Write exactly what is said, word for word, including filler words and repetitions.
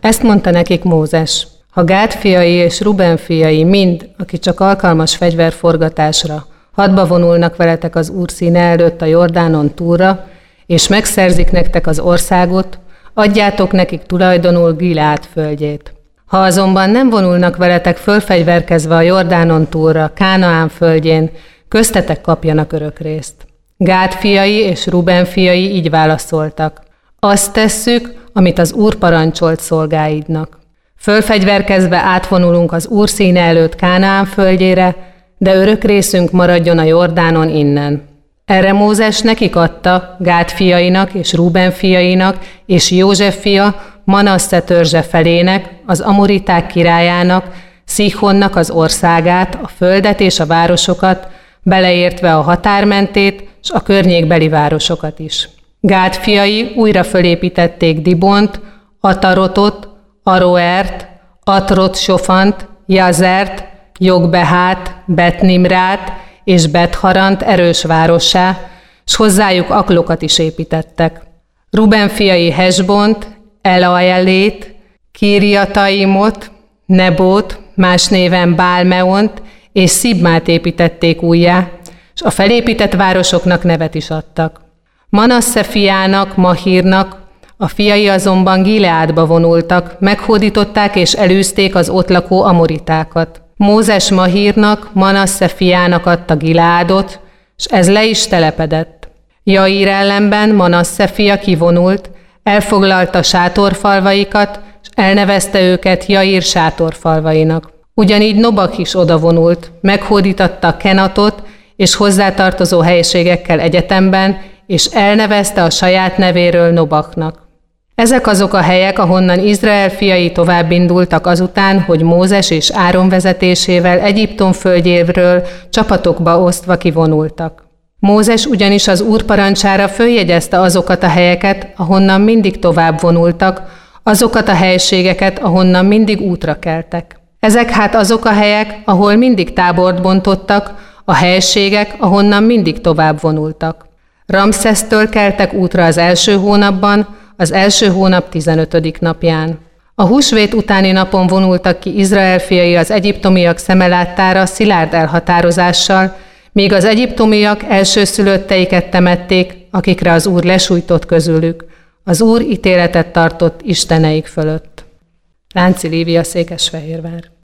Ezt mondta nekik Mózes: ha Gád fiai és Ruben fiai mind, aki csak alkalmas fegyverforgatásra, hadba vonulnak veletek az Úr színe előtt a Jordánon túlra, és megszerzik nektek az országot, adjátok nekik tulajdonul Gileád földjét. Ha azonban nem vonulnak veletek fölfegyverkezve a Jordánon túlra, Kánaán földjén, köztetek kapjanak örökrészt. Gád fiai és Ruben fiai így válaszoltak: azt tesszük, amit az Úr parancsolt szolgáidnak. Fölfegyverkezve átvonulunk az Úr színe előtt Kánaán földjére, de örök részünk maradjon a Jordánon innen. Erre Mózes nekik adta, Gád fiainak és Ruben fiainak és József fia Manasszeh törzse felének, az amoriták királyának, Szihonnak az országát, a földet és a városokat, beleértve a határmentét s a környékbeli városokat is. Gád fiai újra fölépítették Dibont, Atarotot, Aroert, Atrot-sofant, Jazert, Jogbehát, Bet-Nimrát és Bet-Harant erős várossá, s hozzájuk aklokat is építettek. Ruben fiai Hesbont, Elealét, Kirjataimot, Nebót, más néven Bálmeont és Szibmát építették újjá, s a felépített városoknak nevet is adtak. Manasszeh fiának, Mahírnak, a fiai azonban Gileádba vonultak, meghódították és elűzték az ott lakó amoritákat. Mózes Mahírnak, Manasszeh fiának adta Gileádot, s ez le is telepedett. Jaír ellenben Manasszeh fia kivonult, elfoglalta sátorfalvaikat, s elnevezte őket Jaír sátorfalvainak. Ugyanígy Nobak is odavonult, meghódítatta Kenatot és hozzátartozó helységekkel egyetemben, és elnevezte a saját nevéről Nobaknak. Ezek azok a helyek, ahonnan Izrael fiai továbbindultak azután, hogy Mózes és Áron vezetésével Egyiptom földjéről csapatokba osztva kivonultak. Mózes ugyanis az Úr parancsára följegyezte azokat a helyeket, ahonnan mindig tovább vonultak, azokat a helységeket, ahonnan mindig útra keltek. Ezek hát azok a helyek, ahol mindig tábort bontottak, a helységek, ahonnan mindig tovább vonultak. Ramszesztől keltek útra az első hónapban, az első hónap tizenötödik napján. A húsvét utáni napon vonultak ki Izrael fiai az egyiptomiak szeme láttára szilárd elhatározással, míg az egyiptomiak elsőszülötteiket temették, akikre az Úr lesújtott közülük. Az Úr ítéletet tartott isteneik fölött. Lánci Lívia, Székesfehérvár.